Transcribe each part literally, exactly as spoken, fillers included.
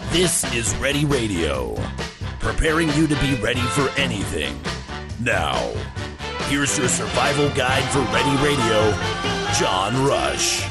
This is Ready Radio, preparing you to be ready for anything. Now, here's your survival guide for Ready Radio, John Rush.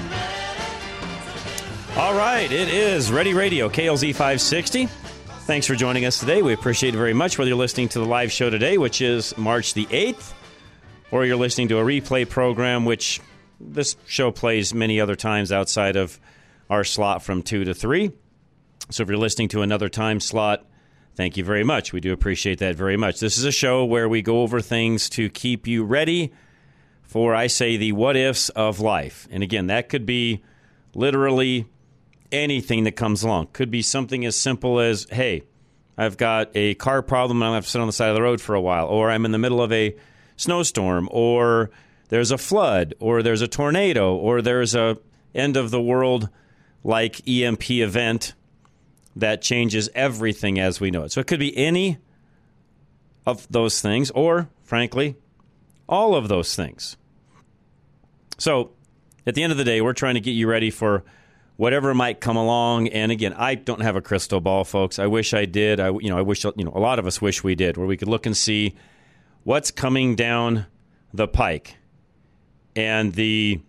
All right, it is Ready Radio, K L Z five sixty. Thanks for joining us today. We appreciate it very much, whether you're listening to the live show today, which is March the eighth, or you're listening to a replay program, which this show plays many other times outside of our slot from two to three. So if you're listening to another time slot, thank you very much. We do appreciate that very much. This is a show where we go over things to keep you ready for, I say, the what-ifs of life. And again, that could be literally anything that comes along. Could be something as simple as, hey, I've got a car problem and I'm going to have to sit on the side of the road for a while, or I'm in the middle of a snowstorm, or there's a flood, or there's a tornado, or there's a end-of-the-world like E M P event that changes everything as we know it. So it could be any of those things, or, frankly, all of those things. So at the end of the day, we're trying to get you ready for whatever might come along. And again, I don't have a crystal ball, folks. I wish I did. I, you know, I wish, you know, a lot of us wish we did, where we could look and see what's coming down the pike. And the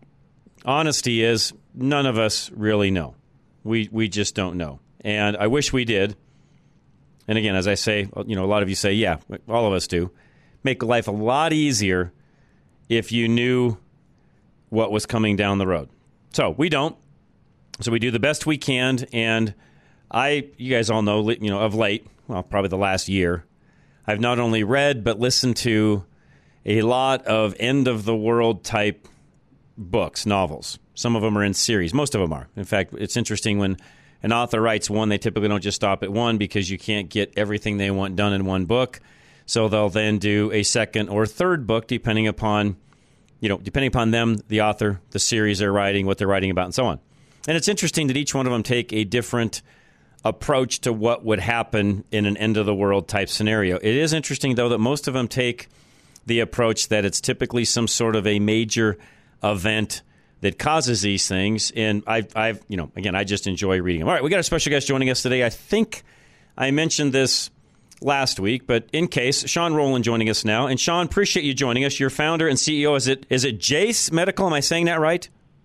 honesty is, none of us really know. We we just don't know. And I wish we did. And again, as I say, you know, a lot of you say, yeah, all of us do. Make life a lot easier if you knew what was coming down the road. So we don't. So we do the best we can. And I, you guys all know, you know, of late, well, probably the last year, I've not only read but listened to a lot of end-of-the-world type books, novels. Some of them are in series. Most of them are. In fact, it's interesting when an author writes one, they typically don't just stop at one because you can't get everything they want done in one book. So they'll then do a second or third book depending upon, you know, depending upon them, the author, the series they're writing, what they're writing about, and so on. And it's interesting that each one of them take a different approach to what would happen in an end-of-the-world type scenario. It is interesting, though, that most of them take the approach that it's typically some sort of a major event that causes these things. And I've, I've, you know, again, I just enjoy reading them. All right, we got a special guest joining us today. I think I mentioned this last week, but in case, Sean Rowland joining us now. And Sean, appreciate you joining us. You're founder and C E O. Is it is it Jase Medical? Am I saying that right?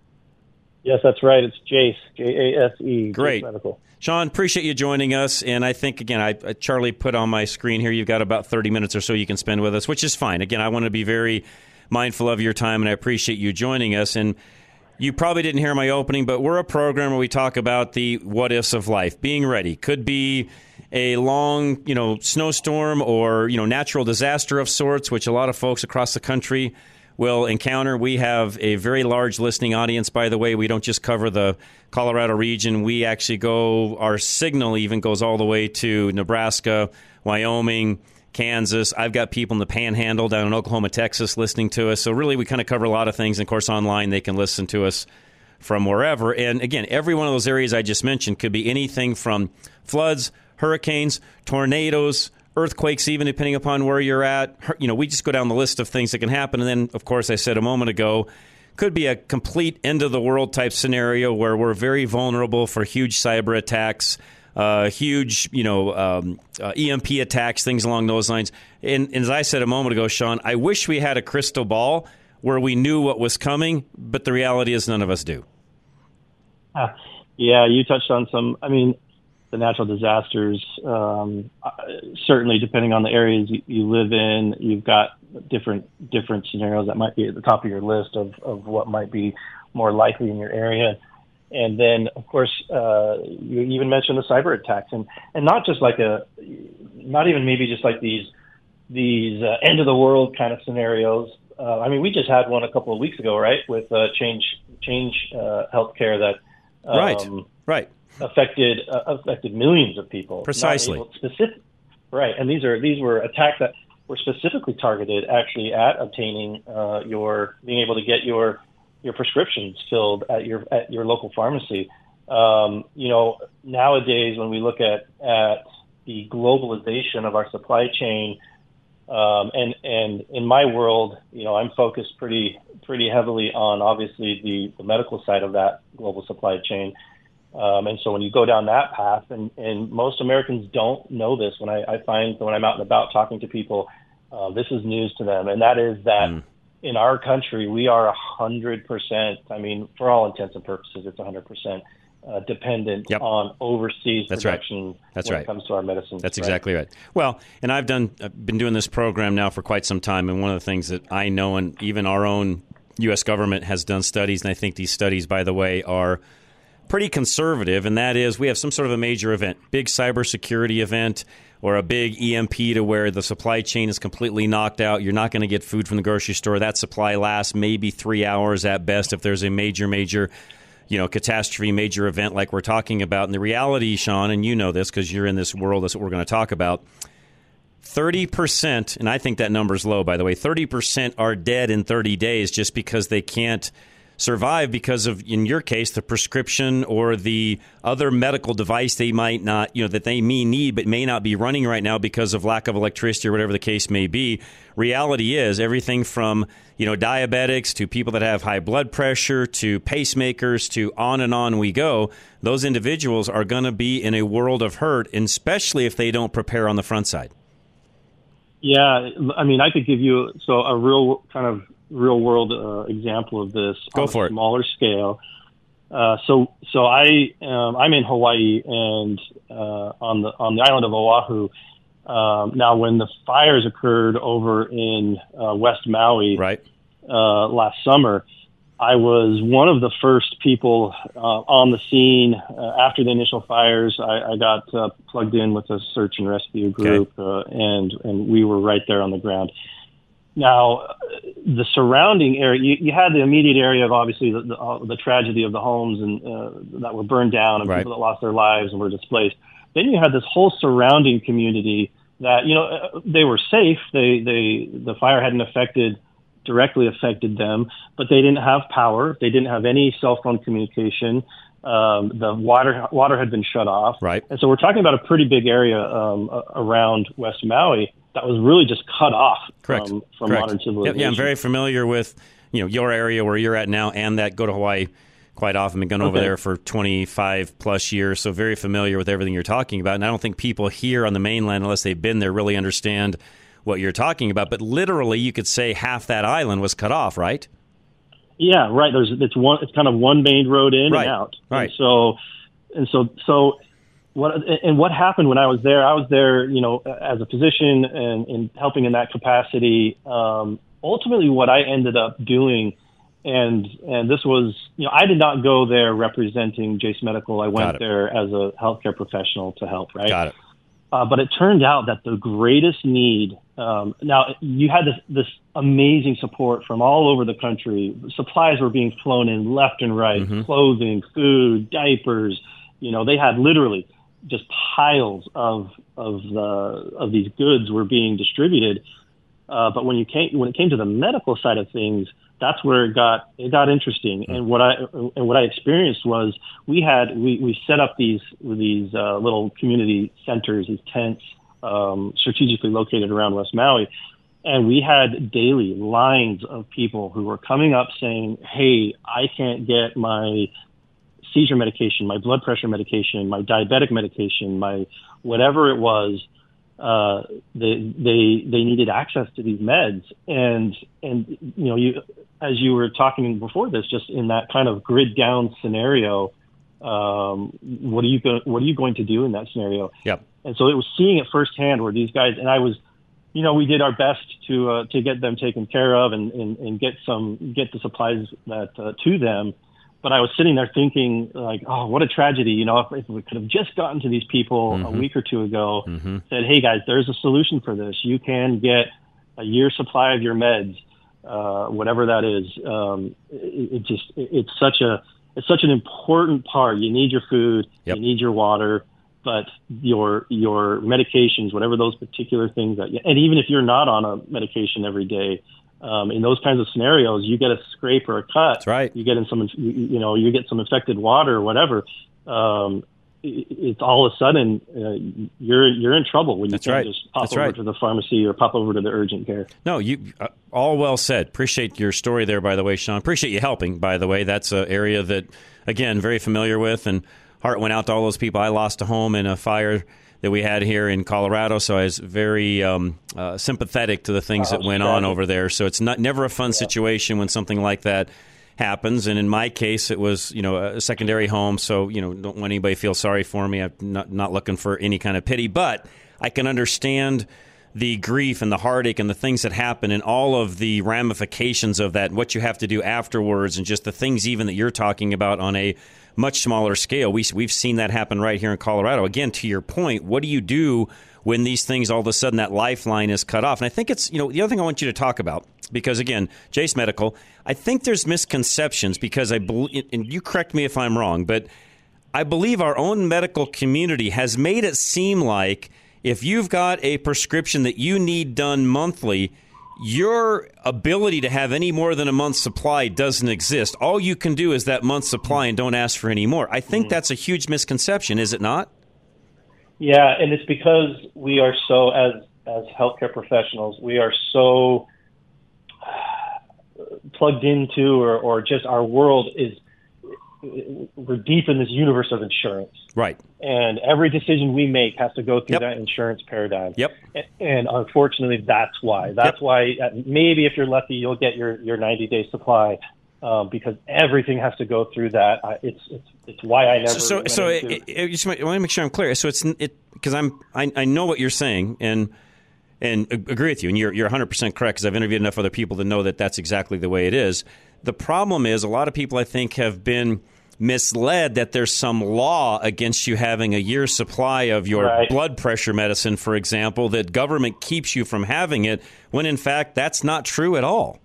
Yes, that's right. It's Jase, J A S E. Great. Jase Medical. Sean, appreciate you joining us. And I think, again, I, Charlie put on my screen here, you've got about thirty minutes or so you can spend with us, which is fine. Again, I want to be very mindful of your time, and I appreciate you joining us. And you probably didn't hear my opening, but we're a program where we talk about the what-ifs of life. Being ready. Could be a long, you know, snowstorm or, you know, natural disaster of sorts, which a lot of folks across the country will encounter. We have a very large listening audience, by the way. We don't just cover the Colorado region. We actually go, our signal even goes all the way to Nebraska, Wyoming, Kansas. I've got people in the Panhandle down in Oklahoma, Texas listening to us. So really, we kind of cover a lot of things. And of course, online, they can listen to us from wherever. And again, every one of those areas I just mentioned could be anything from floods, hurricanes, tornadoes, earthquakes, even depending upon where you're at. You know, we just go down the list of things that can happen. And then, of course, I said a moment ago, could be a complete end-of-the-world type scenario where we're very vulnerable for huge cyber attacks, uh, huge, you know, um, uh, E M P attacks, things along those lines. And, and as I said a moment ago, Sean, I wish we had a crystal ball where we knew what was coming, but the reality is none of us do. Uh, yeah, you touched on some, I mean, the natural disasters, um, uh, certainly depending on the areas you, you live in, you've got different different scenarios that might be at the top of your list of, of what might be more likely in your area. And then, of course, uh, you even mentioned the cyber attacks, and, and not just like a, not even maybe just like these these uh, end of the world kind of scenarios. Uh, I mean, we just had one a couple of weeks ago, right, with uh, Change Change uh, Healthcare that um, right, right. affected uh, affected millions of people. Precisely. Specific, right, and these are these were attacks that were specifically targeted actually at obtaining uh, your being able to get your your prescriptions filled at your at your local pharmacy. Um, you know, nowadays when we look at at the globalization of our supply chain, um, and and in my world, you know, I'm focused pretty pretty heavily on obviously the, the medical side of that global supply chain. Um, and so when you go down that path, and, and most Americans don't know this, when I, I find when I'm out and about talking to people, uh, this is news to them. And that is that mm. in our country, we are one hundred percent, I mean, for all intents and purposes, it's one hundred percent uh, dependent yep. on overseas That's production right. That's when right. it comes to our medicines. That's right? exactly right. Well, and I've done, I've been doing this program now for quite some time, and one of the things that I know, and even our own U S government has done studies, and I think these studies, by the way, are pretty conservative, and that is we have some sort of a major event, big cybersecurity event, or a big E M P to where the supply chain is completely knocked out. You're not going to get food from the grocery store. That supply lasts maybe three hours at best if there's a major, major, you know, catastrophe, major event like we're talking about. And the reality, Sean, and you know this because you're in this world, that's what we're going to talk about, thirty percent, and I think that number's low, by the way, thirty percent are dead in thirty days just because they can't survive because of, in your case, the prescription or the other medical device they might not, you know, that they may need but may not be running right now because of lack of electricity or whatever the case may be. Reality is everything from, you know, diabetics to people that have high blood pressure to pacemakers to on and on we go. Those individuals are going to be in a world of hurt, especially if they don't prepare on the front side. Yeah, I mean, I could give you so a real kind of real world uh, example of this Go on for a it. smaller scale. Uh, so, so I um, I'm in Hawaii and uh, on the on the island of Oahu. Um, now, when the fires occurred over in uh, West Maui right. uh, last summer, I was one of the first people uh, on the scene uh, after the initial fires. I, I got uh, plugged in with a search and rescue group, okay. uh, and and we were right there on the ground. Now, the surrounding area, you, you had the immediate area of obviously the, the, uh, the tragedy of the homes and uh, that were burned down and right. people that lost their lives and were displaced. Then you had this whole surrounding community that, you know, they were safe. They, they, the fire hadn't affected, directly affected them, but they didn't have power. They didn't have any cell phone communication. Um, the water, water had been shut off. Right. And so we're talking about a pretty big area um, around West Maui that was really just cut off Correct. from, from Correct. modern civilization. Yeah, yeah, I'm very familiar with, you know, your area where you're at now and that go to Hawaii quite often. Been going okay. over there for twenty-five plus years, so very familiar with everything you're talking about. And I don't think people here on the mainland, unless they've been there, really understand what you're talking about. But literally, you could say half that island was cut off, right? Yeah, right. There's it's one. It's kind of one main road in right. and out. Right. And so, and so, so. What and what happened when I was there? I was there, you know, as a physician and, and helping in that capacity. Um, ultimately, what I ended up doing, and and this was, you know, I did not go there representing Jase Medical. I went there as a healthcare professional to help. Right. Got it. Uh, but it turned out that the greatest need. Um, now you had this this amazing support from all over the country. Supplies were being flown in left and right. Mm-hmm. Clothing, food, diapers. You know, they had literally just piles of of the of these goods were being distributed, uh, but when you came when it came to the medical side of things, that's where it got it got interesting. Mm-hmm. And what I and what I experienced was we had we, we set up these these uh, little community centers, these tents, um, strategically located around West Maui, and we had daily lines of people who were coming up saying, "Hey, I can't get my seizure medication, my blood pressure medication, my diabetic medication, my whatever it was." Uh, they they they needed access to these meds, and and you know, you as you were talking before this, just in that kind of grid down scenario, um, what are you going what are you going to do in that scenario? Yep. And so it was seeing it firsthand where these guys, and I was, you know, we did our best to uh, to get them taken care of and, and, and get some get the supplies that uh, to them. But I was sitting there thinking, like, oh, what a tragedy. You know, if, if we could have just gotten to these people mm-hmm. a week or two ago, mm-hmm. said, hey, guys, there's a solution for this. You can get a year's supply of your meds, uh, whatever that is. Um, it, it just it, it's such a it's such an important part. You need your food. Yep. You need your water. But your your medications, whatever those particular things that, and even if you're not on a medication every day, Um, in those kinds of scenarios, you get a scrape or a cut. That's right. You get in some, you, you know, you get some infected water or whatever. Um, it, it's all of a sudden uh, you're you're in trouble when you That's can't right. just pop That's over right. to the pharmacy or pop over to the urgent care. No, you uh, all well said. Appreciate your story there, by the way, Sean. Appreciate you helping, by the way. That's an area that, again, very familiar with. And heart went out to all those people. I lost a home in a fire that we had here in Colorado, so I was very um, uh, sympathetic to the things oh, that went tragic. on over there. So it's not never a fun yeah. situation when something like that happens. And in my case, it was, you know, a secondary home. So, you know, don't want anybody to feel sorry for me. I'm not, not looking for any kind of pity, but I can understand the grief and the heartache and the things that happen and all of the ramifications of that and what you have to do afterwards and just the things even that you're talking about on a much smaller scale. We, we've seen that happen right here in Colorado. Again, to your point, what do you do when these things, all of a sudden, that lifeline is cut off? And I think it's, you know, the other thing I want you to talk about, because, again, Jase Medical, I think there's misconceptions because I believe, and you correct me if I'm wrong, but I believe our own medical community has made it seem like if you've got a prescription that you need done monthly, your ability to have any more than a month's supply doesn't exist. All you can do is that month's supply and don't ask for any more. I think mm-hmm. that's a huge misconception, is it not? Yeah, and it's because we are so, as as healthcare professionals, we are so plugged into, or, or just our world is, we're deep in this universe of insurance. Right. And every decision we make has to go through yep. that insurance paradigm. Yep. And unfortunately, that's why. That's yep. why maybe if you're lucky, you'll get your, your ninety-day supply. Um, because everything has to go through that. I, it's it's it's why I never. So so it, it, it, just want to make sure I'm clear. So it's it because I'm I, I know what you're saying and and agree with you, and you're you're one hundred percent correct because I've interviewed enough other people to know that that's exactly the way it is. The problem is a lot of people I think have been misled that there's some law against you having a year's supply of your right. blood pressure medicine, for example, that government keeps you from having it, when in fact that's not true at all.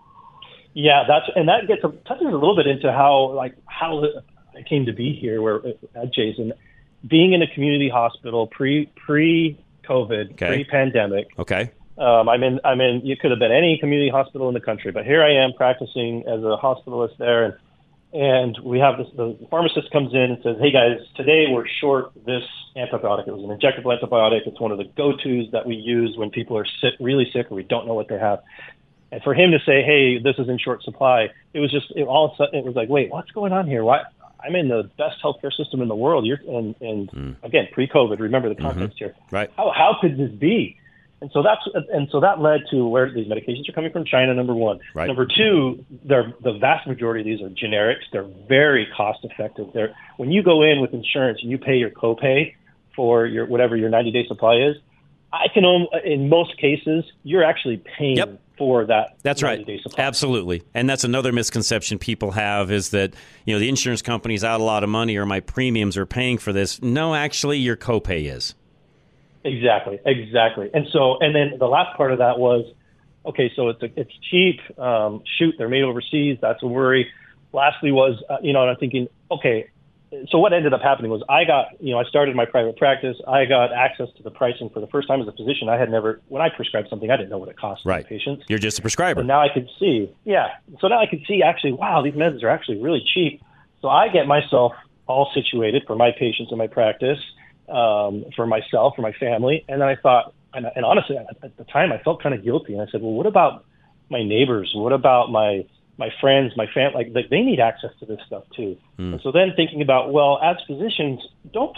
Yeah, that's and that gets touches a little bit into how like how I came to be here, where at Jason, being in a community hospital pre pre COVID, okay. pre pandemic. Okay. Um, I'm in. I'm in. You could have been any community hospital in the country, but here I am practicing as a hospitalist there, and and we have this. The pharmacist comes in and says, "Hey guys, today we're short this antibiotic. It was an injectable antibiotic. It's one of the go-tos that we use when people are sick, really sick, or we don't know what they have." And for him to say, "Hey, this is in short supply," it was just it, all of a sudden it was like, "Wait, what's going on here? Why? I'm in the best healthcare system in the world. You're and and mm. again, pre-COVID. Remember the context mm-hmm. here. Right? How how could this be?" And so that's and so that led to where these medications are coming from China. Number one. Right. Number two, they're the vast majority of these are generics. They're very cost effective. They're when you go in with insurance and you pay your copay for your whatever your ninety day supply is, I can own, in most cases you're actually paying. Yep. For that, that's right. Absolutely, and that's another misconception people have is that you know the insurance company's out a lot of money or my premiums are paying for this. No, actually, your copay is. Exactly, exactly. And so, and then the last part of that was, okay, so it's a, it's cheap. Um, shoot, they're made overseas. That's a worry. Lastly, was uh, you know, and I'm thinking, okay. So what ended up happening was I got, you know, I started my private practice. I got access to the pricing for the first time as a physician. I had never, when I prescribed something, I didn't know what it cost right. my patients. You're just a prescriber. So now I could see, yeah. So now I could see actually, wow, these meds are actually really cheap. So I get myself all situated for my patients in my practice, um, for myself, for my family. And then I thought, and, and honestly, at the time I felt kind of guilty. And I said, well, what about my neighbors? What about my my friends, my family, like they need access to this stuff too. Mm. And so then thinking about, well, as physicians, don't,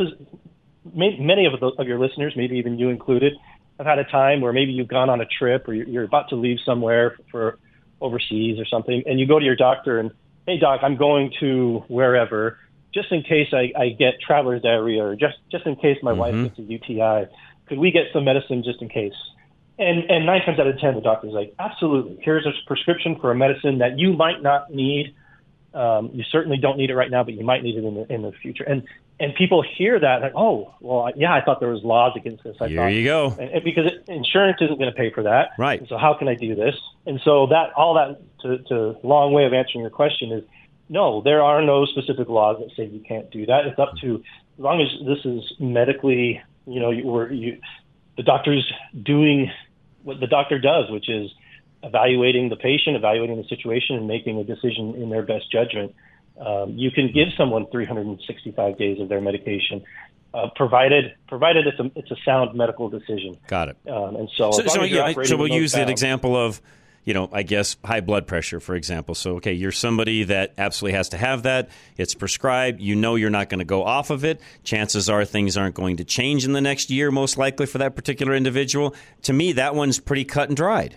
many of, the, of your listeners, maybe even you included, have had a time where maybe you've gone on a trip or you're about to leave somewhere for overseas or something. And you go to your doctor and, hey doc, I'm going to wherever, just in case I, I get traveler's diarrhea or just, just in case my mm-hmm. wife gets a U T I, could we get some medicine just in case? And, and nine times out of ten, the doctor's like, absolutely. Here's a prescription for a medicine that you might not need. Um, you certainly don't need it right now, but you might need it in the in the future. And and people hear that, like, oh, well, yeah, I thought there was laws against this. I Here thought, you go. and, and because it, insurance isn't going to pay for that, right? And so how can I do this? And so that all that to, to long way of answering your question is, no, there are no specific laws that say you can't do that. It's up to as long as this is medically, you know, you, or you. The doctor's doing what the doctor does, which is evaluating the patient, evaluating the situation, and making a decision in their best judgment. Um, you can give someone three hundred sixty-five days of their medication, uh, provided provided it's a it's a sound medical decision. Got it. Um, and so, so, so, yeah, so we'll use the example of, you know, I guess high blood pressure, for example. So, okay, you're somebody that absolutely has to have that. It's prescribed. You know you're not going to go off of it. Chances are things aren't going to change in the next year, most likely for that particular individual. To me, that one's pretty cut and dried.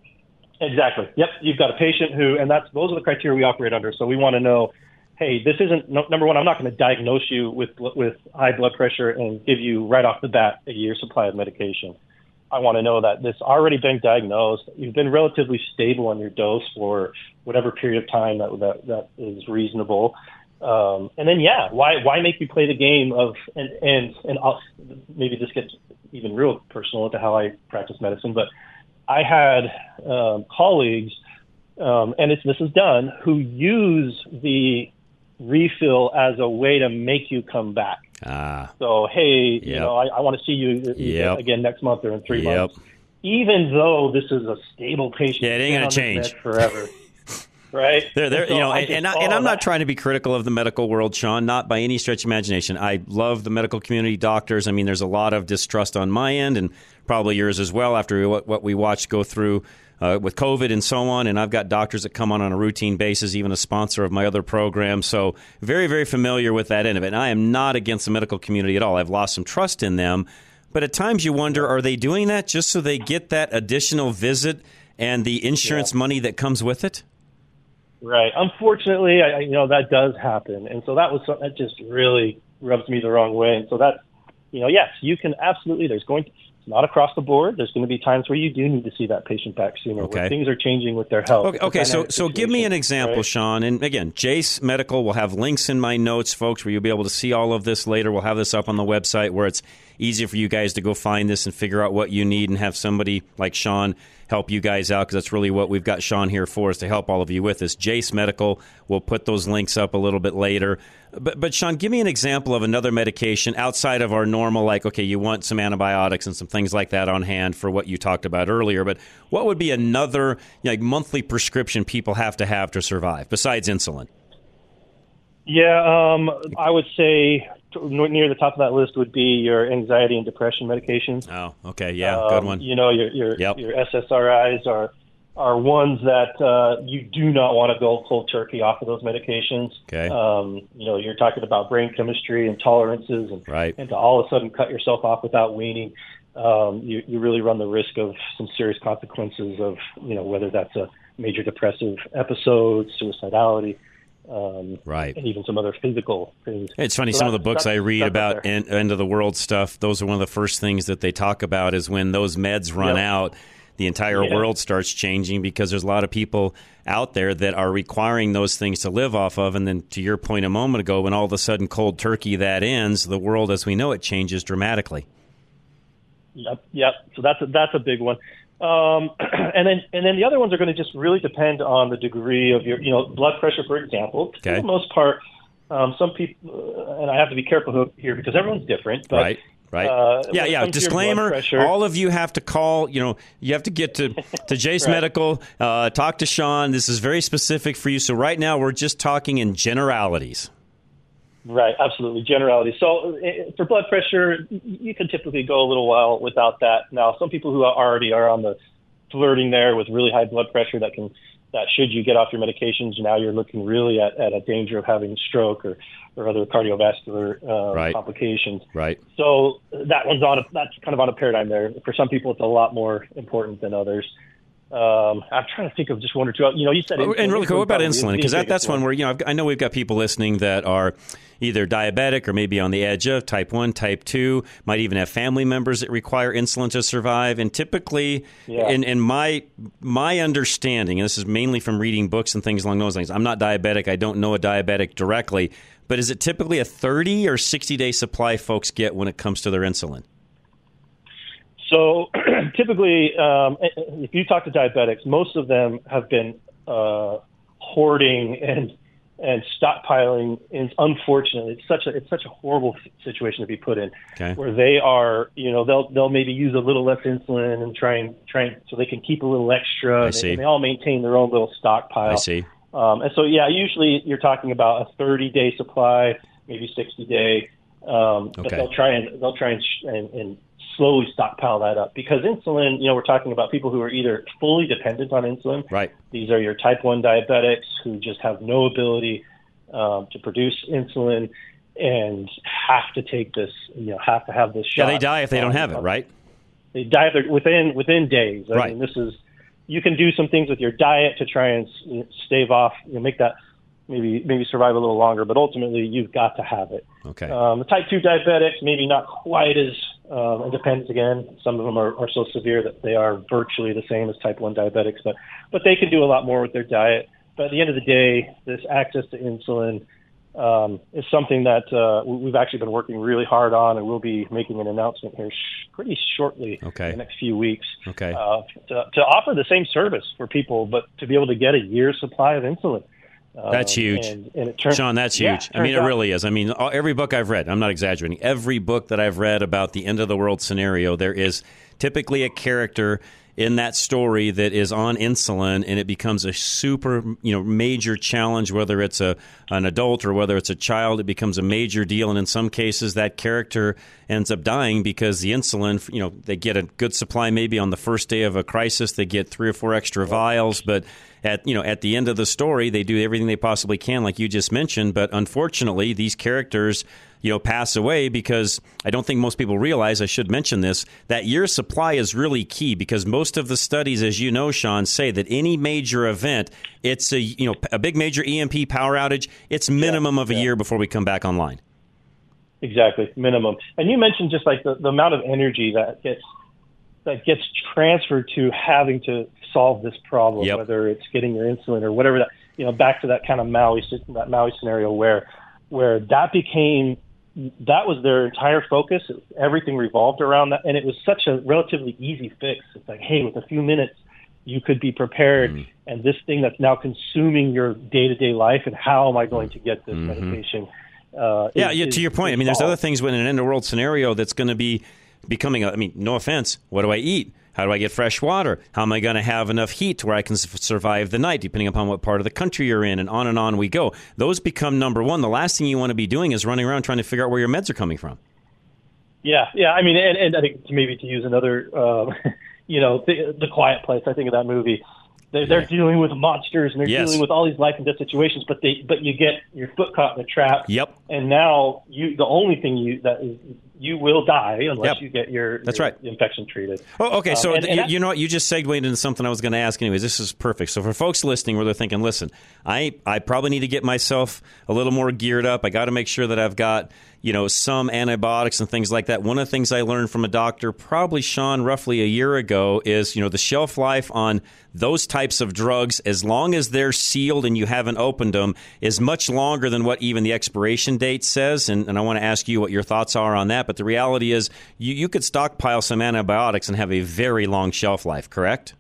Exactly. Yep. You've got a patient who, and that's those are the criteria we operate under. So we want to know, hey, this isn't, no, number one, I'm not going to diagnose you with with high blood pressure and give you right off the bat a year's supply of medication. I want to know that this already been diagnosed. You've been relatively stable on your dose for whatever period of time that that, that is reasonable. Um, and then, yeah, why why make me play the game of, and, and, and I'll, maybe this gets even real personal into how I practice medicine, but I had um, colleagues, um, and it's, this is done, who use the refill as a way to make you come back. Ah. So, hey, Yep. you know, I, I want to see you Yep. again next month or in three Yep. months. Even though this is a stable patient, Yeah, it ain't gonna on this change. med forever, right? They're, they're, So you know, I and, just and, I, saw and I'm not that. trying to be critical of the medical world, Sean, not by any stretch of imagination. I love the medical community, doctors. I mean, there's a lot of distrust on my end and probably yours as well after what, what we watched go through uh, with COVID and so on. And I've got doctors that come on on a routine basis, even a sponsor of my other program. So very, very familiar with that end of it. And I am not against the medical community at all. I've lost some trust in them. But at times you wonder, are they doing that just so they get that additional visit and the insurance Yeah. money that comes with it? Right. Unfortunately, I, I- you know, that does happen. And so that was something that just really rubs me the wrong way. And so that, you know, yes, you can absolutely, there's going to, it's not across the board. There's going to be times where you do need to see that patient back sooner, Okay. where things are changing with their health. Okay, okay, so so give me an example, right? Sean. And again, Jace Medical will have links in my notes, folks, where you'll be able to see all of this later. We'll have this up on the website where it's easy for you guys to go find this and figure out what you need and have somebody like Sean help you guys out, because that's really what we've got Sean here for, is to help all of you with this. Jace Medical, we'll put those links up a little bit later. But, but Sean, give me an example of another medication outside of our normal, like, okay, you want some antibiotics and some things like that on hand for what you talked about earlier. But what would be another like monthly prescription people have to have to survive besides insulin? Yeah, um, I would say near the top of that list would be your anxiety and depression medications. Oh, okay, yeah, Um, good one. You know, your your, Yep. your S S R Is are are ones that uh, you do not want to go cold turkey off of those medications. Okay. Um, you know, you're talking about brain chemistry and tolerances, and, Right. and to all of a sudden cut yourself off without weaning, um, you, you really run the risk of some serious consequences of, you know, whether that's a major depressive episode, suicidality, um, Right. and even some other physical things. It's funny, So some of the that's- books I that's- read that's up about there. end, end of the world stuff, those are one of the first things that they talk about is when those meds run Yep. out, the entire Yeah. world starts changing because there's a lot of people out there that are requiring those things to live off of. And then to your point a moment ago, when all of a sudden cold turkey that ends, the world as we know it changes dramatically. Yep, yep. So that's a, that's a big one. Um, and then and then the other ones are going to just really depend on the degree of your, you know, blood pressure, for example. Okay. For the most part, um, some people, and I have to be careful here because everyone's different. But, Right. Right. Uh, yeah, when it yeah. comes to your blood Disclaimer, pressure- all of you have to call, you know, you have to get to, to Jace Right. Medical, uh, talk to Sean. This is very specific for you. So right now we're just talking in generalities. Right, absolutely. Generality. So uh, for blood pressure, y- you can typically go a little while without that. Now, some people who are already are on the flirting there with really high blood pressure, that can that should you get off your medications, now you're looking really at, at a danger of having stroke or, or other cardiovascular uh, Right. complications. Right. So that one's on a, that's kind of on a paradigm there. For some people, it's a lot more important than others. Um, I'm trying to think of just one or two. You know, you said Oh, and really quick, what about probably is insulin? the Because that, biggest that's one where, you know, I've, I know we've got people listening that are either diabetic or maybe on the edge of type one, type two, might even have family members that require insulin to survive. And typically, Yeah. in, in my my understanding, and this is mainly from reading books and things along those lines, I'm not diabetic. I don't know a diabetic directly. But is it typically a thirty or sixty-day supply folks get when it comes to their insulin? So typically, um, if you talk to diabetics, most of them have been uh, hoarding and and stockpiling. And unfortunately, it's such a it's such a horrible situation to be put in, Okay. where they are, you know, they'll they'll maybe use a little less insulin and try and try and, so they can keep a little extra. I and see. They, and they all maintain their own little stockpile. I see. Um, and so, yeah, usually you're talking about a thirty-day supply, maybe sixty-day. Um, Okay. But they'll try and they'll try and, sh- and, and slowly stockpile that up, because insulin, you know, we're talking about people who are either fully dependent on insulin. Right. These are your type one diabetics who just have no ability um, to produce insulin and have to take this, you know, have to have this shot. Yeah, they die if they don't have it, right? They die if they're- within within days. I Right. mean, this is, you can do some things with your diet to try and s- stave off, you know, make that maybe maybe survive a little longer, but ultimately you've got to have it. Okay. Um, the type two diabetics, maybe not quite as, um, it depends again. Some of them are, are so severe that they are virtually the same as type one diabetics, but, but they can do a lot more with their diet. But at the end of the day, this access to insulin um, is something that uh, we've actually been working really hard on, and we'll be making an announcement here sh- pretty shortly Okay. in the next few weeks Okay. uh, to, to offer the same service for people, but to be able to get a year's supply of insulin. That's Um, huge. And, and it turns, Sean, that's yeah, huge. I mean, it turns out- really is. I mean, all- every book I've read, I'm not exaggerating, every book that I've read about the end of the world scenario, there is typically a character in that story that is on insulin, and it becomes a super, you know, major challenge, whether it's a an adult or whether it's a child. It becomes a major deal, and in some cases, that character ends up dying because the insulin, you know, they get a good supply maybe on the first day of a crisis. They get three or four extra vials, but at you know at the end of the story, they do everything they possibly can, like you just mentioned. But unfortunately, these characters, you know, pass away because I don't think most people realize, I should mention this, that year's supply is really key, because most of the studies, as you know, Sean, say that any major event, it's a, you know, a big major E M P power outage, it's minimum Yeah, of a yeah. year before we come back online. Exactly, minimum. And you mentioned just like the, the amount of energy that gets that gets transferred to having to solve this problem, Yep. whether it's getting your insulin or whatever. That, you know, back to that kind of Maui that Maui scenario where where that became that was their entire focus. Everything revolved around that, and it was such a relatively easy fix. It's like, hey, with a few minutes, you could be prepared. Mm. And this thing that's now consuming your day-to-day life, and how am I going to get this Mm-hmm. medication? Uh, Yeah, is- yeah. To is- your point, I is mean, there's solved. other things when in an end of world scenario that's going to be becoming. A, I mean, no offense. What do I eat? How do I get fresh water? How am I going to have enough heat to where I can s- survive the night, depending upon what part of the country you're in, and on and on we go. Those become number one. The last thing you want to be doing is running around trying to figure out where your meds are coming from. Yeah, yeah. I mean, and, and I think maybe to use another, um, you know, the, the Quiet Place. I think of that movie. They're, they're dealing with monsters, and they're Yes. dealing with all these life and death situations. But they, but you get your foot caught in a trap. Yep. And now you, the only thing you that is, you will die unless Yep. you get your, That's your right. infection treated. Oh, okay. Um, So and- and you, that- you know what? You just segued into something I was going to ask anyways. This is perfect. So for folks listening where they're thinking, listen, I, I probably need to get myself a little more geared up. I got to make sure that I've got, you know, some antibiotics and things like that. One of the things I learned from a doctor, probably, Sean, roughly a year ago, is, you know, the shelf life on those types of drugs, as long as they're sealed and you haven't opened them, is much longer than what even the expiration date says. And, and I want to ask you what your thoughts are on that. But the reality is you, you could stockpile some antibiotics and have a very long shelf life, correct?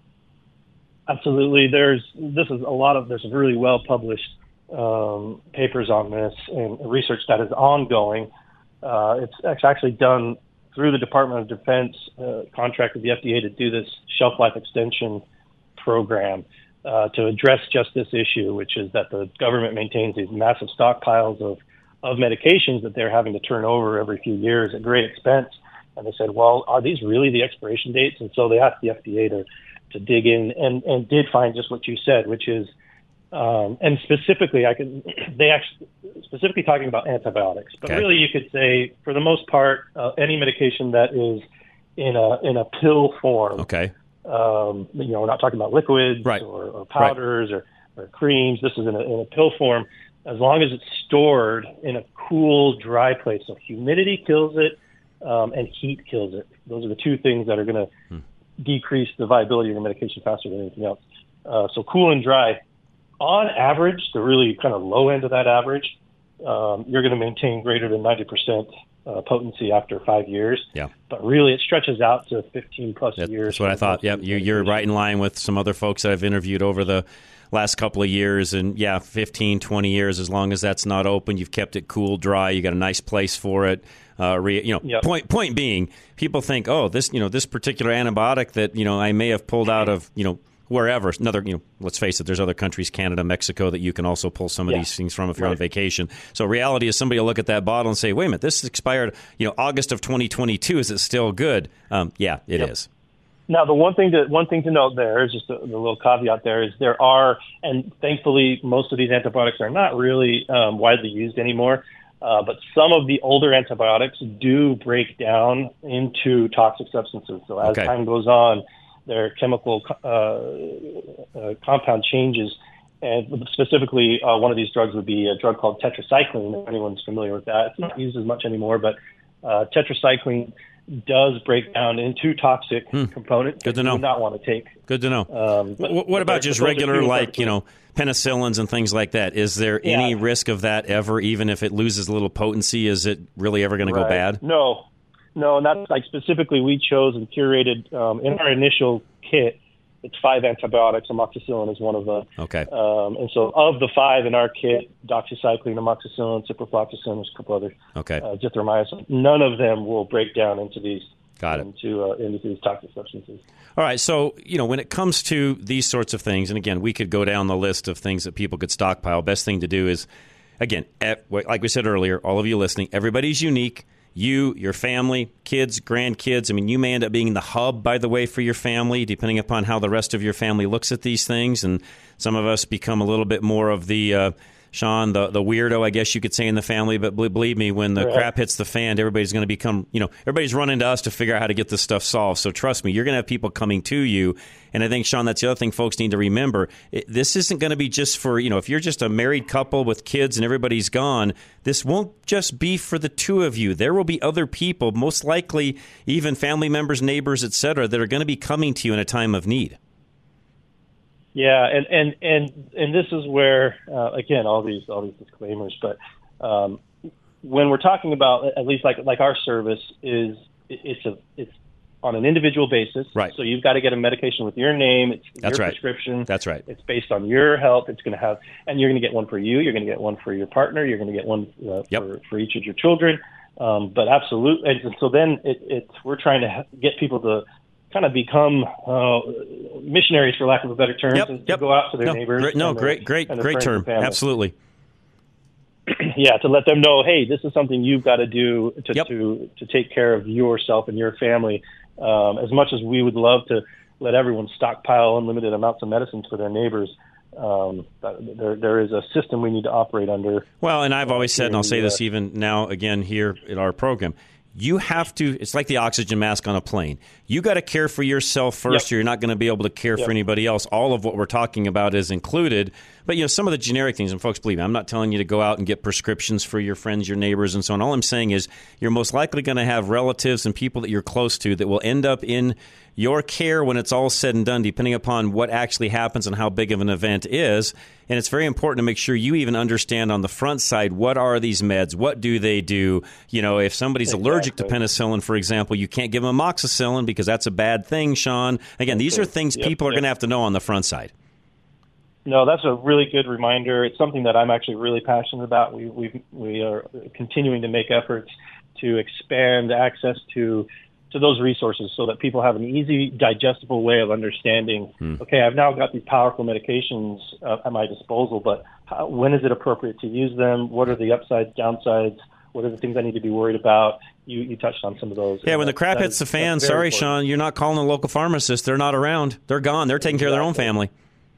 Absolutely. There's this is a lot of there's really well published um, papers on this and research that is ongoing. Uh, it's, it's actually done through the Department of Defense, uh, contract with the F D A to do this shelf life extension program uh, to address just this issue, which is that the government maintains these massive stockpiles of, of medications that they're having to turn over every few years at great expense. And they said, well, are these really the expiration dates? And so they asked the F D A to, to dig in and, and did find just what you said, which is, um, and specifically, I can, they actually specifically talking about antibiotics, but Okay. really you could say for the most part, uh, any medication that is in a, in a pill form, Okay. um, you know, we're not talking about liquids Right. or, or powders or, or creams. This is in a, in a pill form. As long as it's stored in a cool, dry place. So humidity kills it, um, and heat kills it. Those are the two things that are going to Hmm. decrease the viability of your medication faster than anything else. Uh, so cool and dry. On average, the really kind of low end of that average, um, you're going to maintain greater than ninety percent uh, potency after five years. Yeah. But really, it stretches out to fifteen plus That- years. That's what I for thought. most Yep, of these you, you're medications. right in line with some other folks that I've interviewed over the last couple of years. And yeah, fifteen, twenty years, as long as that's not open, you've kept it cool, dry, you got a nice place for it. Uh, re, you know, Yep. point point being, people think, oh, this you know this particular antibiotic that you know I may have pulled out of you know wherever. Another, you know, let's face it, there's other countries, Canada, Mexico, that you can also pull some of yeah. these things from if you're right. on vacation. So reality is somebody will look at that bottle and say, wait a minute, this expired, you know, August of twenty twenty-two. Is it still good? Um, yeah, it yep. is. Now, the one thing to one thing to note there is just a, the little caveat there is there are, and thankfully most of these antibiotics are not really um, widely used anymore, uh, but some of the older antibiotics do break down into toxic substances. So as okay. time goes on, their chemical uh, uh, compound changes. And specifically, uh, one of these drugs would be a drug called tetracycline, if anyone's familiar with that. It's not used as much anymore, but uh, tetracycline does break down into toxic hmm. components Good that to know. you would not want to take. Good to know. Um, but, what what about just regular, like, you know, penicillins and things like that? Is there yeah. any risk of that ever, even if it loses a little potency? Is it really ever going right. to go bad? No. No, not like specifically we chose and curated um, in our initial kit. It's five antibiotics. Amoxicillin is one of them. Okay. Um, and so of the five in our kit, doxycycline, amoxicillin, ciprofloxacin, there's a couple others. Okay. Uh, zithromycin. None of them will break down into these. Got it. Into, uh, into these toxic substances. All right. So, you know, when it comes to these sorts of things, and again, we could go down the list of things that people could stockpile. Best thing to do is, again, at, like we said earlier, all of you listening, everybody's unique. You, your family, kids, grandkids. I mean, you may end up being the hub, by the way, for your family, depending upon how the rest of your family looks at these things. And some of us become a little bit more of the, uh, Sean, the, the weirdo, I guess you could say, in the family. But believe me, when the right. crap hits the fan, everybody's going to become, you know, everybody's running to us to figure out how to get this stuff solved. So trust me, you're going to have people coming to you. And I think, Sean, that's the other thing folks need to remember. It, this isn't going to be just for, you know, if you're just a married couple with kids and everybody's gone, this won't just be for the two of you. There will be other people, most likely even family members, neighbors, et cetera, that are going to be coming to you in a time of need. Yeah, and and and and this is where uh, again all these all these disclaimers, but um, when we're talking about at least like like our service is it's a it's on an individual basis. Right. So you've got to get a medication with your name. It's That's your right. prescription. That's right. It's based on your health. It's going to have, and you're going to get one for you. You're going to get one for your partner. You're going to get one uh, yep. for for each of your children. Um, but absolutely, and so then it, it's we're trying to ha- get people to kind of become uh, missionaries, for lack of a better term, yep, to, to yep. go out to their no, neighbors. Great, no, and their, great, great, and their great friends term. and Absolutely. Yeah, to let them know, hey, this is something you've got to do to yep. to, to take care of yourself and your family. Um, as much as we would love to let everyone stockpile unlimited amounts of medicines for their neighbors, um, there there is a system we need to operate under. Well, and I've always said, and I'll say U S this even now again here in our program, you have to, it's like the oxygen mask on a plane. You got to care for yourself first, Yep. or you're not going to be able to care Yep. for anybody else. All of what we're talking about is included. But, you know, some of the generic things, and folks, believe me, I'm not telling you to go out and get prescriptions for your friends, your neighbors, and so on. All I'm saying is you're most likely going to have relatives and people that you're close to that will end up in your care when it's all said and done, depending upon what actually happens and how big of an event is. And it's very important to make sure you even understand on the front side, what are these meds? What do they do? You know, if somebody's Exactly. allergic to penicillin, for example, you can't give them amoxicillin because that's a bad thing, Sean. Again, these are things Yep, people are yep. going to have to know on the front side. No, that's a really good reminder. It's something that I'm actually really passionate about. We we we are continuing to make efforts to expand access to to those resources so that people have an easy, digestible way of understanding, hmm. okay, I've now got these powerful medications uh, at my disposal, but how, when is it appropriate to use them? What are the upsides, downsides? What are the things I need to be worried about? You you touched on some of those. Yeah, when that, the crap hits is, the fan, sorry, important. Sean, you're not calling a local pharmacist. They're not around. They're gone. They're taking exactly. care of their own family.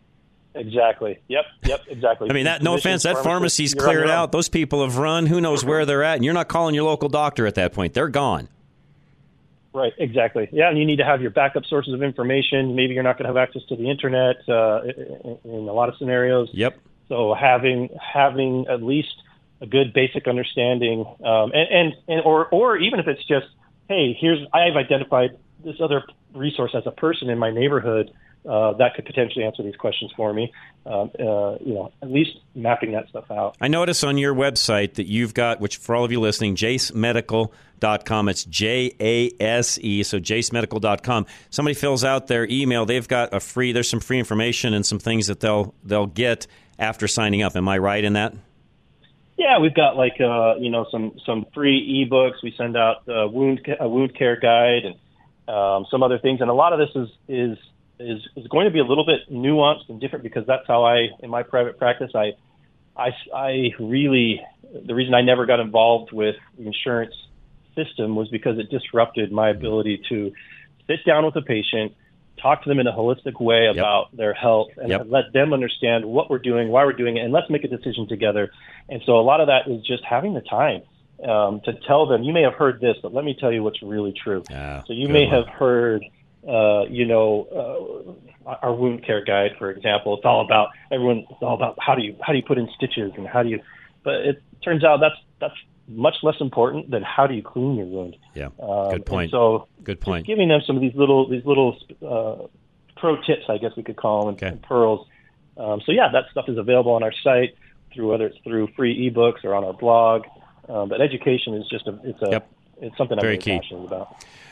Exactly. Yep. Yep. Exactly. I mean, that. No offense. That pharmacy's you're cleared out. Those people have run. Who knows where they're at? And you're not calling your local doctor at that point. They're gone. Right. Exactly. Yeah, and you need to have your backup sources of information. Maybe you're not going to have access to the internet uh, in, in a lot of scenarios. Yep. So having having at least a good basic understanding, um, and, and and or or even if it's just, hey, here's I've identified this other resource as a person in my neighborhood. Uh, that could potentially answer these questions for me. Um, uh, you know, at least mapping that stuff out. I notice on your website that you've got, which for all of you listening, jace medical dot com. It's J A S E, so jace medical dot com. Somebody fills out their email. They've got a free. There's some free information and some things that they'll they'll get after signing up. Am I right in that? Yeah, we've got like uh, you know some some free ebooks. We send out a wound a wound care guide and um, some other things, and a lot of this is is is, is going to be a little bit nuanced and different because that's how I, in my private practice, I, I, I really, the reason I never got involved with the insurance system was because it disrupted my ability to sit down with a patient, talk to them in a holistic way Yep. about their health, and Yep. let them understand what we're doing, why we're doing it, and let's make a decision together. And so a lot of that is just having the time um, to tell them, you may have heard this, but let me tell you what's really true. Ah, so you good may one. have heard, uh, you know, uh, our wound care guide, for example. It's all about everyone. It's all about how do you how do you put in stitches and how do you. But it turns out that's that's much less important than how do you clean your wound. Yeah, Um, good point. and so Good point. just giving them some of these little these little uh, pro tips, I guess we could call them, and, Okay. and pearls. Um, so yeah, that stuff is available on our site through whether it's through free ebooks or on our blog. Um, but education is just a it's a Yep. it's something I'm Very really key. passionate about.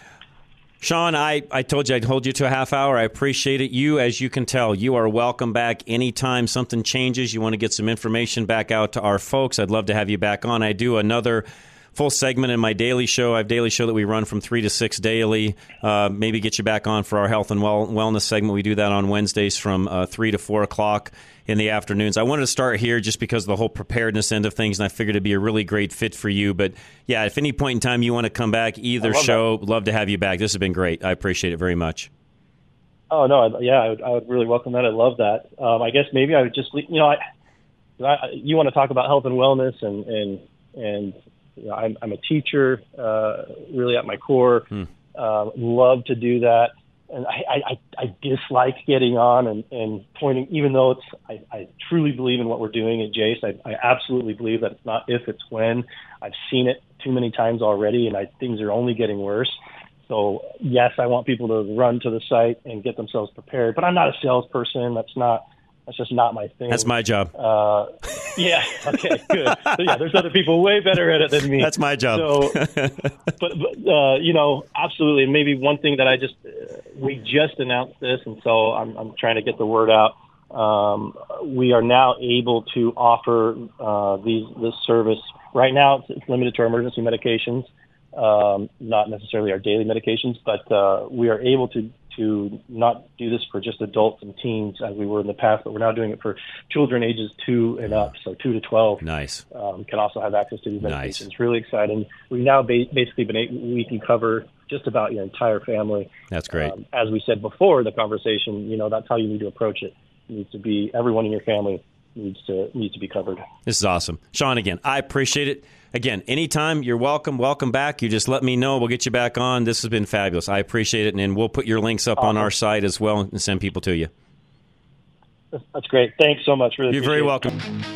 Sean, I, I told you I'd hold you to a half hour. I appreciate it. You, as you can tell, you are welcome back anytime something changes. You want to get some information back out to our folks. I'd love to have you back on. I do another full segment in my daily show. I have a daily show that we run from three to six daily. Uh, maybe get you back on for our health and well, wellness segment. We do that on Wednesdays from uh, three to four o'clock in the afternoons. I wanted to start here just because of the whole preparedness end of things, and I figured it'd be a really great fit for you. But yeah, if any point in time you want to come back, either love show, love to have you back. This has been great. I appreciate it very much. Oh no, I, yeah, I would, I would really welcome that. I love that. Um, I guess maybe I would just, you know, I, I you want to talk about health and wellness, and and and you know, I'm, I'm a teacher, uh, really at my core. Hmm. Uh, love to do that, and I, I, I dislike getting on and, and pointing, even though it's I, I truly believe in what we're doing at Jace. I, I absolutely believe that it's not if, it's when. I've seen it too many times already, and I, things are only getting worse. So yes, I want people to run to the site and get themselves prepared, but I'm not a salesperson. That's not. That's just not my thing. That's my job. Uh, yeah. Okay. Good. So, yeah, there's other people way better at it than me. That's my job. So, but, but uh, you know, absolutely. And maybe one thing that I just uh, we just announced this, and so I'm I'm trying to get the word out. Um, we are now able to offer uh, these this service. Right now, it's, it's limited to our emergency medications, um, not necessarily our daily medications, but uh, we are able to. to not do this for just adults and teens as we were in the past, but we're now doing it for children ages two and up, so two to twelve. Nice. Um, can also have access to these medications. Nice. It's really exciting. We've now ba- basically been able, we can cover just about your entire family. That's great. Um, as we said before the conversation, you know, that's how you need to approach it. It needs to be everyone in your family needs to needs to be covered. This is awesome. Sean, again, I appreciate it. Again, anytime, you're welcome. Welcome back. You just let me know. We'll get you back on. This has been fabulous. I appreciate it, and we'll put your links up on our site as well and send people to you. That's great. Thanks so much. Really You're very appreciate it. welcome.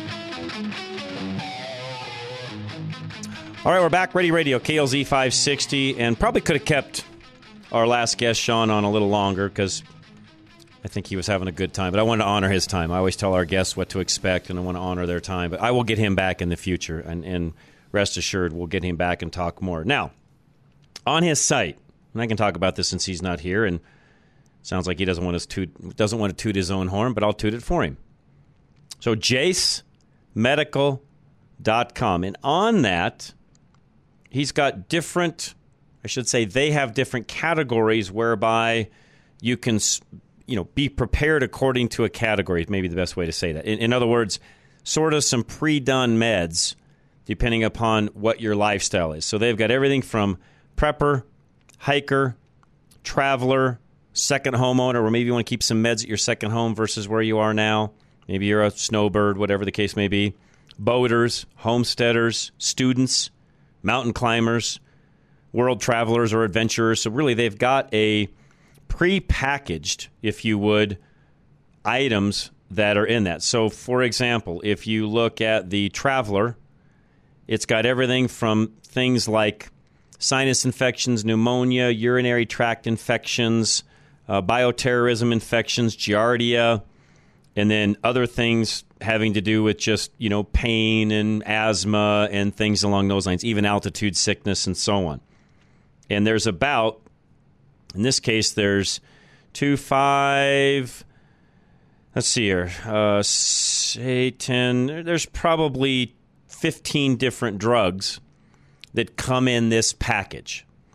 All right, we're back. Ready Radio, K L Z five sixty, and probably could have kept our last guest, Sean, on a little longer because I think he was having a good time, but I wanted to honor his time. I always tell our guests what to expect, and I want to honor their time. But I will get him back in the future, and, and rest assured we'll get him back and talk more. Now, on his site, and I can talk about this since he's not here, and sounds like he doesn't want, us toot, doesn't want to toot his own horn, but I'll toot it for him. So jace medical dot com, and on that, he's got different, I should say they have different categories whereby you can, you know, be prepared according to a category, maybe the best way to say that. In, in other words, sort of some pre-done meds depending upon what your lifestyle is. So they've got everything from prepper, hiker, traveler, second homeowner, or maybe you want to keep some meds at your second home versus where you are now. Maybe you're a snowbird, whatever the case may be. Boaters, homesteaders, students, mountain climbers, world travelers or adventurers. So really they've got a pre-packaged, if you would, items that are in that. So, for example, if you look at the Traveler, it's got everything from things like sinus infections, pneumonia, urinary tract infections, uh, bioterrorism infections, giardia, and then other things having to do with just, you know, pain and asthma and things along those lines, even altitude sickness and so on. And there's about, in this case, there's two, five, let's see here, uh, say ten, there's probably fifteen different drugs that come in this package.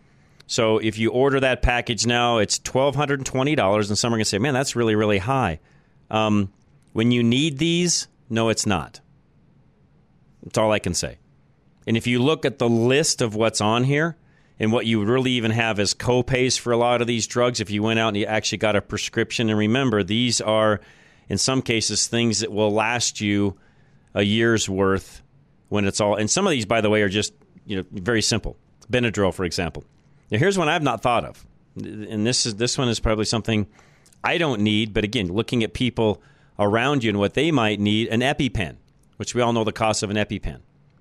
So if you order that package now, it's one thousand two hundred twenty dollars, and some are going to say, man, that's really, really high. Um, when you need these, no, it's not. That's all I can say. And if you look at the list of what's on here and what you would really even have as co-pays for a lot of these drugs, if you went out and you actually got a prescription, and remember, these are, in some cases, things that will last you a year's worth when it's all, and some of these, by the way, are just, you know, very simple. Benadryl, for example. Now, here's one I've not thought of, and this is this one is probably something I don't need, but again, looking at people around you and what they might need, an EpiPen, which we all know the cost of an EpiPen.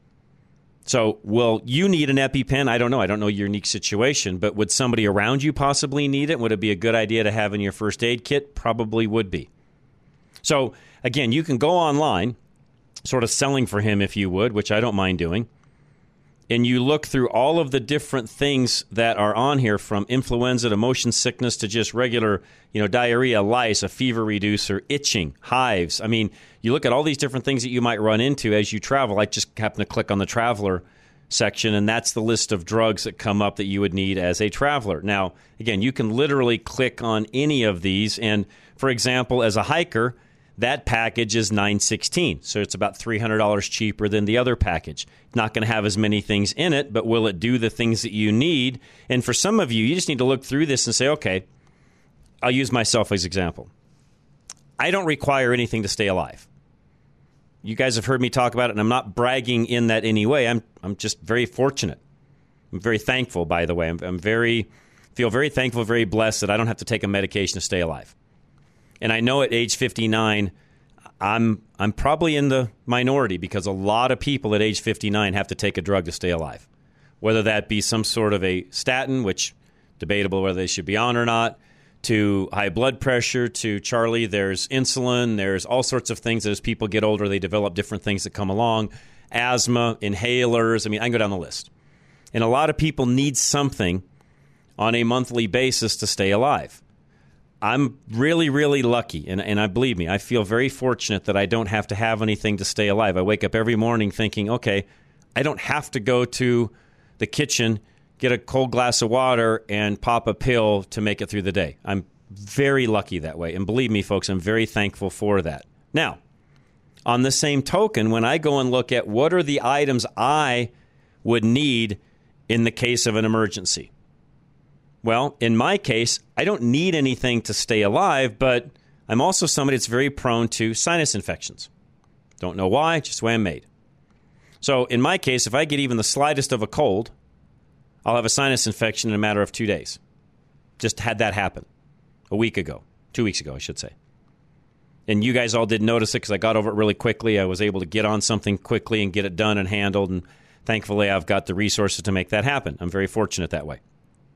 So, will you need an EpiPen? I don't know. I don't know your unique situation, but would somebody around you possibly need it? Would it be a good idea to have in your first aid kit? Probably would be. So, again, you can go online, sort of selling for him if you would, which I don't mind doing, and you look through all of the different things that are on here, from influenza to motion sickness to just regular, you know, diarrhea, lice, a fever reducer, itching, hives. I mean, you look at all these different things that you might run into as you travel. I just happen to click on the traveler section, and that's the list of drugs that come up that you would need as a traveler. Now, again, you can literally click on any of these, and for example, as a hiker, that package is nine sixteen, so it's about three hundred dollars cheaper than the other package. Not going to have as many things in it, but will it do the things that you need? And for some of you, you just need to look through this and say, okay, I'll use myself as example. I don't require anything to stay alive. You guys have heard me talk about it, and I'm not bragging in that any way. I'm I'm just very fortunate. I'm very thankful, by the way. I'm, I'm very feel very thankful, very blessed that I don't have to take a medication to stay alive. And I know at age fifty-nine, I'm I'm probably in the minority, because a lot of people at age fifty-nine have to take a drug to stay alive, whether that be some sort of a statin, which debatable whether they should be on or not, to high blood pressure, to Charlie, there's insulin, there's all sorts of things that as people get older, they develop different things that come along, asthma, inhalers. I mean, I can go down the list. And a lot of people need something on a monthly basis to stay alive. I'm really, really lucky, and, and I believe me, I feel very fortunate that I don't have to have anything to stay alive. I wake up every morning thinking, okay, I don't have to go to the kitchen, get a cold glass of water, and pop a pill to make it through the day. I'm very lucky that way, and believe me, folks, I'm very thankful for that. Now, on the same token, when I go and look at what are the items I would need in the case of an emergency, well, in my case, I don't need anything to stay alive, but I'm also somebody that's very prone to sinus infections. Don't know why, just the way I'm made. So in my case, if I get even the slightest of a cold, I'll have a sinus infection in a matter of two days. Just had that happen a week ago, two weeks ago, I should say. And you guys all did notice it because I got over it really quickly. I was able to get on something quickly and get it done and handled, and thankfully I've got the resources to make that happen. I'm very fortunate that way.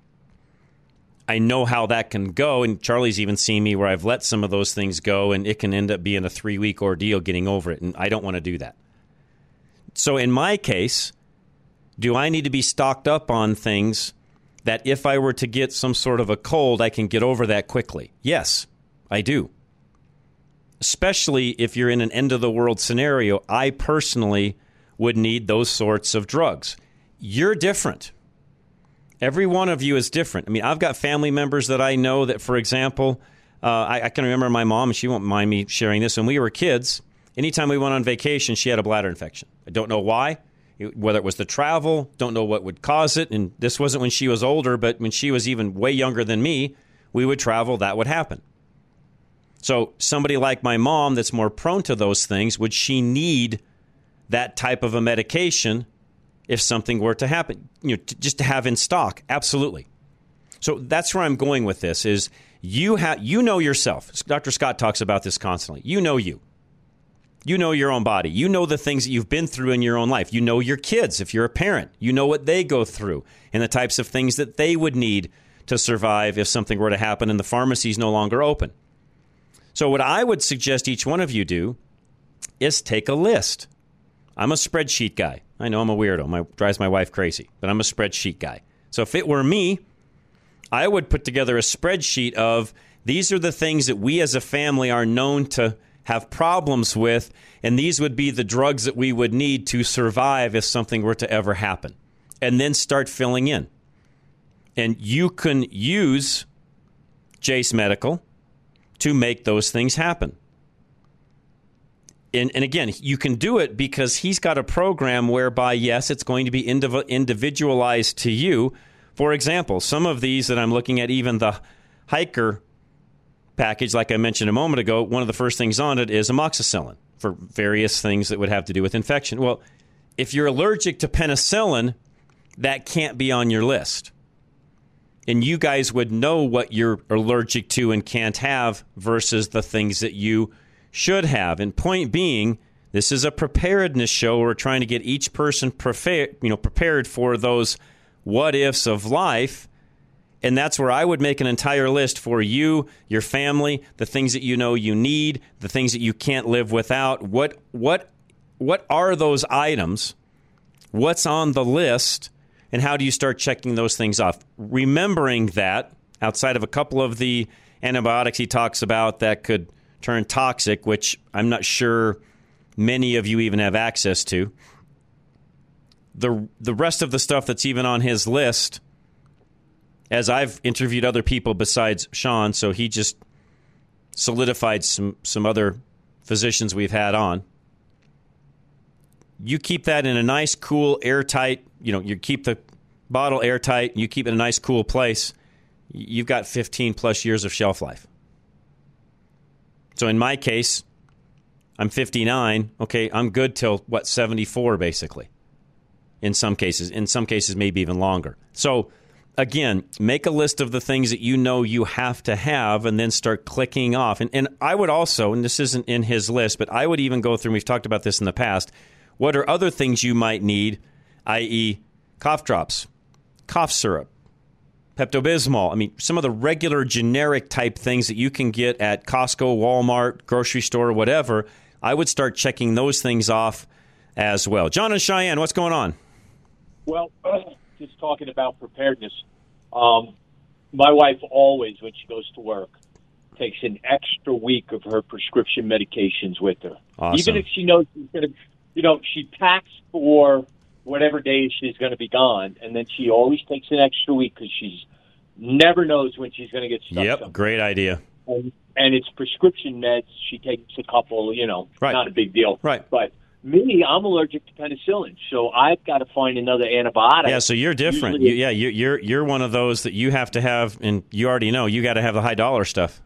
I know how that can go, and Charlie's even seen me where I've let some of those things go, and it can end up being a three-week ordeal getting over it, and I don't want to do that. So in my case, do I need to be stocked up on things that if I were to get some sort of a cold, I can get over that quickly? Yes, I do. Especially if you're in an end-of-the-world scenario, I personally would need those sorts of drugs. You're different. Every one of you is different. I mean, I've got family members that I know that, for example, uh, I, I can remember my mom, and she won't mind me sharing this. When we were kids, anytime we went on vacation, she had a bladder infection. I don't know why, whether it was the travel, don't know what would cause it. And this wasn't when she was older, but when she was even way younger than me, we would travel, that would happen. So somebody like my mom that's more prone to those things, would she need that type of a medication if something were to happen, you know, to, just to have in stock? Absolutely. So that's where I'm going with this is you have, you know yourself. Doctor Scott talks about this constantly. You know you. You know your own body. You know the things that you've been through in your own life. You know your kids, if you're a parent. You know what they go through and the types of things that they would need to survive if something were to happen and the pharmacy's no longer open. So what I would suggest each one of you do is take a list. I'm a spreadsheet guy. I know I'm a weirdo. My drives my wife crazy, but I'm a spreadsheet guy. So if it were me, I would put together a spreadsheet of these are the things that we as a family are known to have problems with, and these would be the drugs that we would need to survive if something were to ever happen. And then start filling in. And you can use Jase Medical to make those things happen. And, and again, you can do it because he's got a program whereby, yes, it's going to be indiv- individualized to you. For example, some of these that I'm looking at, even the hiker package, like I mentioned a moment ago, one of the first things on it is amoxicillin for various things that would have to do with infection. Well, if you're allergic to penicillin, that can't be on your list. And you guys would know what you're allergic to and can't have versus the things that you should have. And point being, this is a preparedness show. We're trying to get each person prepared, you know, prepared for those what ifs of life. And that's where I would make an entire list for you, your family, the things that you know you need, the things that you can't live without. What what what are those items? What's on the list? And how do you start checking those things off? Remembering that outside of a couple of the antibiotics he talks about that could turn toxic, which I'm not sure many of you even have access to. The the rest of the stuff that's even on his list, as I've interviewed other people besides Sean, so he just solidified some, some other physicians we've had on. You keep that in a nice, cool, airtight, you know, you keep the bottle airtight, you keep it in a nice, cool place, you've got fifteen plus years of shelf life. So in my case, I'm fifty-nine. Okay, I'm good till, what, seventy-four, basically. In some cases. In some cases, maybe even longer. So, again, make a list of the things that you know you have to have and then start clicking off. And, and I would also, and this isn't in his list, but I would even go through, and we've talked about this in the past, what are other things you might need, that is cough drops, cough syrup, Pepto-Bismol. I mean, some of the regular generic type things that you can get at Costco, Walmart, grocery store, whatever, I would start checking those things off as well. John and Cheyenne, what's going on? Well, uh, just talking about preparedness. Um, my wife always, when she goes to work, takes an extra week of her prescription medications with her. Awesome. Even if she knows she's going to, you know, she packs for whatever day she's going to be gone, and then she always takes an extra week because she's never knows when she's going to get stuck. Yep, somewhere. Great idea. And, and it's prescription meds. She takes a couple, you know, right. Not a big deal. Right. But me, I'm allergic to penicillin, so I've got to find another antibiotic. Yeah, so you're different. You, yeah, you, you're you're one of those that you have to have, and you already know you got to have the high dollar stuff.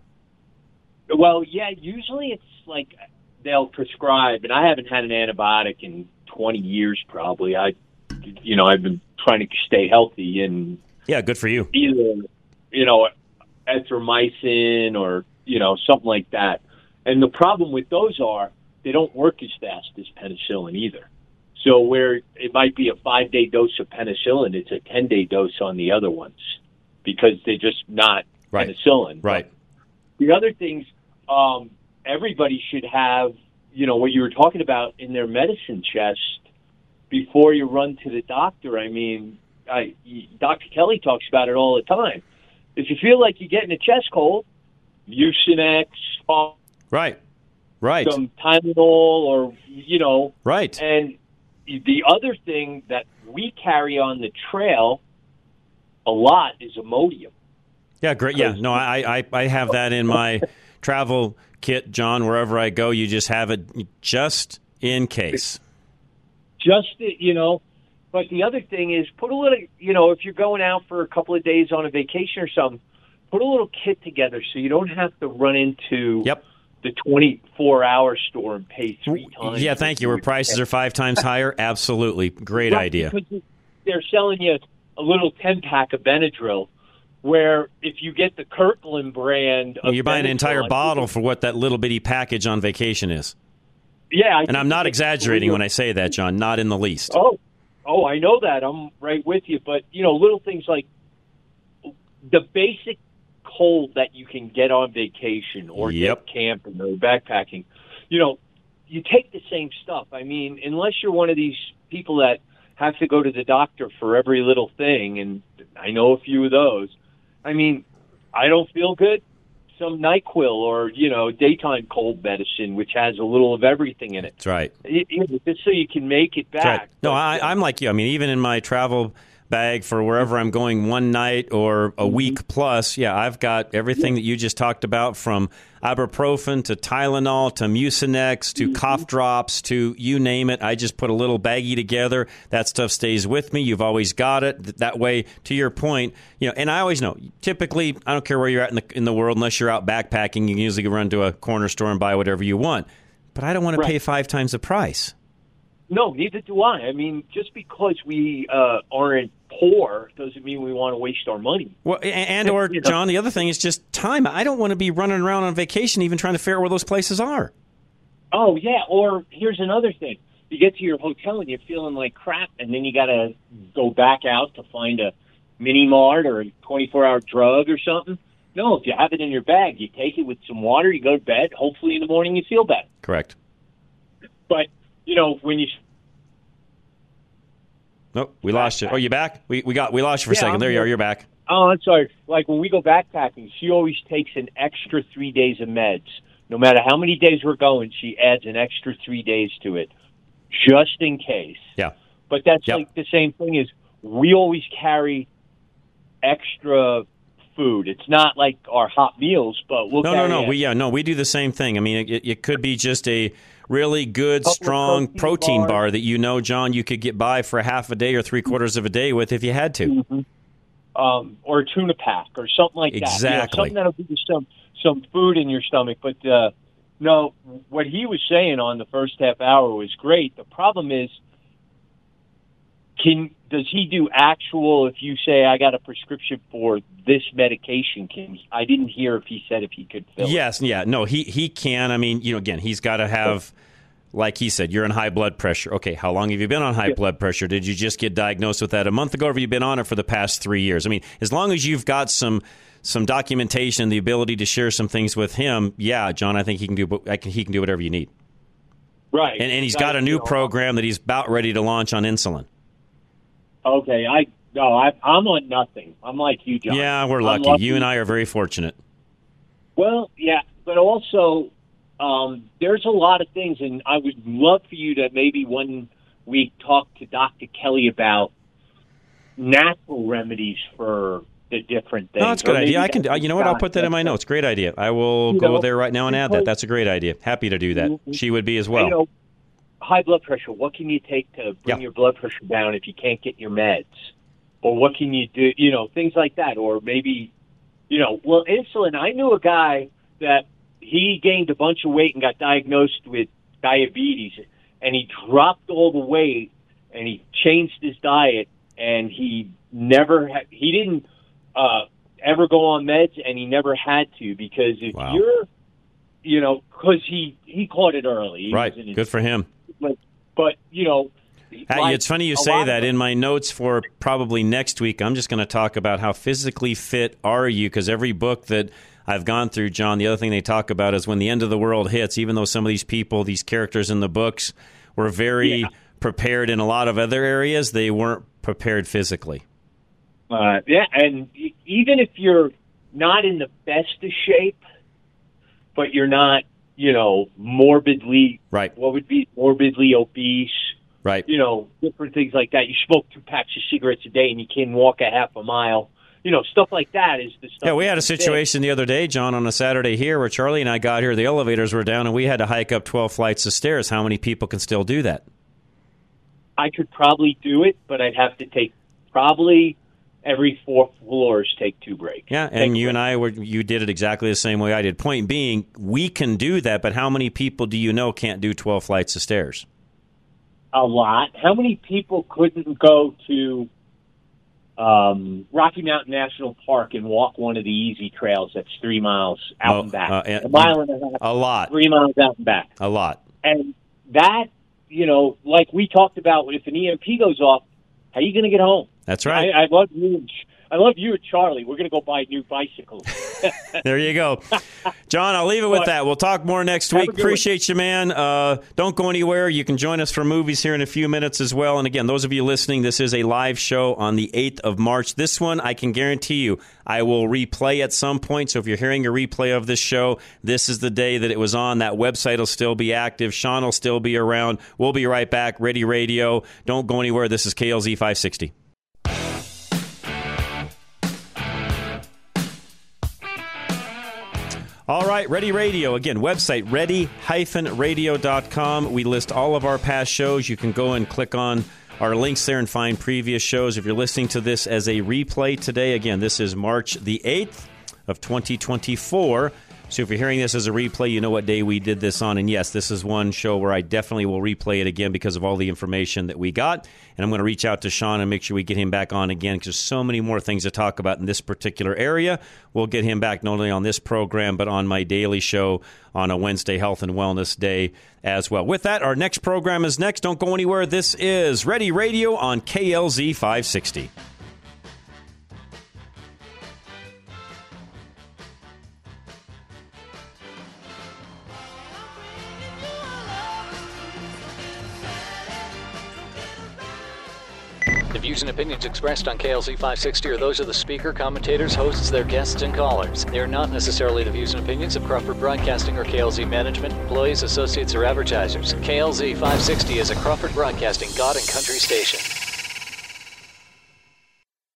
Well, yeah, usually it's like they'll prescribe, and I haven't had an antibiotic in twenty years probably. I, you know, I've been trying to stay healthy, and yeah, good for you. Either, you know, erythromycin or you know something like that. And the problem with those are they don't work as fast as penicillin either. So where it might be a five-day dose of penicillin, it's a ten-day dose on the other ones because they're just not right. penicillin. Right. But the other things, um, everybody should have, you know, what you were talking about in their medicine chest before you run to the doctor. I mean, I, Doctor Kelly talks about it all the time. If you feel like you're getting a chest cold, Mucinex, right. Right. some Tylenol or, you know. Right. And the other thing that we carry on the trail a lot is Imodium. Yeah, great. Yeah, no, I, I, I have that in my travel kit, John. Wherever I go, you just have it just in case. Just, you know. But the other thing is put a little, you know, if you're going out for a couple of days on a vacation or something, put a little kit together so you don't have to run into yep. the twenty-four hour store and pay three times. Yeah, thank you. Where prices are five times higher? Absolutely. Great right, idea. Because they're selling you a little ten-pack of Benadryl, where if you get the Kirkland brand of well, you're buying Benadryl, an entire bottle for what that little bitty package on vacation is. Yeah. I and I'm not exaggerating when I say that, John. Not in the least. Oh, oh, I know that. I'm right with you. But, you know, little things like the basic cold that you can get on vacation or yep. get camping or backpacking, you know, you take the same stuff. I mean, unless you're one of these people that have to go to the doctor for every little thing, and I know a few of those. I mean, I don't feel good. Some NyQuil or, you know, daytime cold medicine, which has a little of everything in it. That's right. It, it, just so you can make it back. Right. No, but, I, I'm like you. I mean, even in my travel bag for wherever I'm going one night or a week plus. Yeah, I've got everything that you just talked about, from ibuprofen to Tylenol to Mucinex to cough drops to you name it. I just put a little baggie together. That stuff stays with me. You've always got it. That way, to your point, you know, and I always know, typically, I don't care where you're at in the, in the world, unless you're out backpacking, you can usually run to a corner store and buy whatever you want. But I don't want to pay five times the price. No, neither do I. I mean, just because we uh, aren't poor doesn't mean we want to waste our money. Well, and or, John, the other thing is just time. I don't want to be running around on vacation even trying to figure out where those places are. Oh, yeah. Or here's another thing. You get to your hotel and you're feeling like crap, and then you got to go back out to find a mini mart or a twenty-four hour drug or something. No, if you have it in your bag, you take it with some water, you go to bed. Hopefully in the morning you feel better. Correct. But, you know, when you... Nope, we lost you. Oh, you back? We we got we lost you for yeah, a second. I'm There you here. are. You're back. Oh, I'm sorry. Like when we go backpacking, she always takes an extra three days of meds. No matter how many days we're going, she adds an extra three days to it, just in case. Yeah. But that's Yep. like the same thing as we always carry extra food. It's not like our hot meals, but we'll No, carry no, no. it. We yeah, no. We do the same thing. I mean, it, it could be just a really good, Couple of strong protein protein bars. bar that you know, John, you could get by for a half a day or three quarters of a day with if you had to. um, or a tuna pack or something like that. Exactly. You know, something that'll give you some some food in your stomach. But uh, no, what he was saying on the first half hour was great. The problem is, can does he do actual? If you say I got a prescription for this medication, can I didn't hear if he said if he could fill it. Yes, yeah, no, he he can. I mean, you know, again, he's got to have. Like he said, you're on high blood pressure. Okay, how long have you been on high Yeah. blood pressure? Did you just get diagnosed with that a month ago, or have you been on it for the past three years? I mean, as long as you've got some some documentation, the ability to share some things with him, yeah, John, I think he can do. I can, he can do whatever you need. Right, And, and he's got a new You know, program that he's about ready to launch on insulin. Okay, I no, I, I'm on nothing. I'm like you, John. Yeah, we're I'm lucky. You and I are very fortunate. Well, yeah, but also um, there's a lot of things, and I would love for you to maybe one week talk to Doctor Kelly about natural remedies for the different things. No, that's a good Or idea. maybe I can. that's You know what? I'll Scott. put that in my notes. Great idea. I will You go know, there right now and add that. because- That's a great idea. Happy to do that. She would be as well. You know, high blood pressure. What can you take to bring Yeah. your blood pressure down if you can't get your meds? Or what can you do? You know, things like that. Or maybe, you know, well, insulin. I knew a guy that he gained a bunch of weight and got diagnosed with diabetes, and he dropped all the weight and he changed his diet, and he never had, he didn't uh, ever go on meds, and he never had to, because if Wow. you're, you know, because he he caught it early. He Right. was in his- Good for him. But, but you know, Hey, like it's funny you a say lot that. of- In my notes for probably next week, I'm just going to talk about how physically fit are you, because every book that I've gone through, John, the other thing they talk about is when the end of the world hits, even though some of these people, these characters in the books were very Yeah. prepared in a lot of other areas, they weren't prepared physically. Uh, yeah, and e- even if you're not in the best of shape, but you're not, you know, morbidly, Right. what would be morbidly obese, Right. you know, different things like that. You smoke two packs of cigarettes a day and you can walk a half a mile. You know, stuff like that is the stuff. Yeah, we had a that's big. situation the other day, John, on a Saturday here where Charlie and I got here. The elevators were down, and we had to hike up twelve flights of stairs. How many people can still do that? I could probably do it, but I'd have to take probably every four floors, take two breaks. Yeah, Take and you breaks. and I were you did it exactly the same way I did. Point being, we can do that, but how many people do you know can't do twelve flights of stairs? A lot. How many people couldn't go to um, Rocky Mountain National Park and walk one of the easy trails that's three miles out Oh, and back? uh, and- a mile and a half, A lot. three miles out and back. A lot. And that, you know, like we talked about, if an E M P goes off, how are you going to get home? That's right. I, I love you. And Ch- I love you and Charlie. We're going to go buy new bicycles. There you go. John, I'll leave it with Well, that. We'll talk more next have a week. good one. Appreciate you, man. Uh, don't go anywhere. You can join us for movies here in a few minutes as well. And again, those of you listening, this is a live show on the eighth of March. This one, I can guarantee you, I will replay at some point. So if you're hearing a replay of this show, this is the day that it was on. That website will still be active. Sean will still be around. We'll be right back. Ready Radio. Don't go anywhere. This is K L Z five sixty. All right, Ready Radio. Again, website ready dash radio dot com. We list all of our past shows. You can go and click on our links there and find previous shows. If you're listening to this as a replay today, again, this is March the eighth of twenty twenty-four. So if you're hearing this as a replay, you know what day we did this on. And yes, this is one show where I definitely will replay it again because of all the information that we got. And I'm going to reach out to Sean and make sure we get him back on again because there's so many more things to talk about in this particular area. We'll get him back not only on this program, but on my daily show on a Wednesday Health and Wellness Day as well. With that, our next program is next. Don't go anywhere. This is Ready Radio on K L Z five sixty. The views and opinions expressed on K L Z five sixty are those of the speaker, commentators, hosts, their guests, and callers. They are not necessarily the views and opinions of Crawford Broadcasting or K L Z management, employees, associates, or advertisers. K L Z five sixty is a Crawford Broadcasting God and Country station.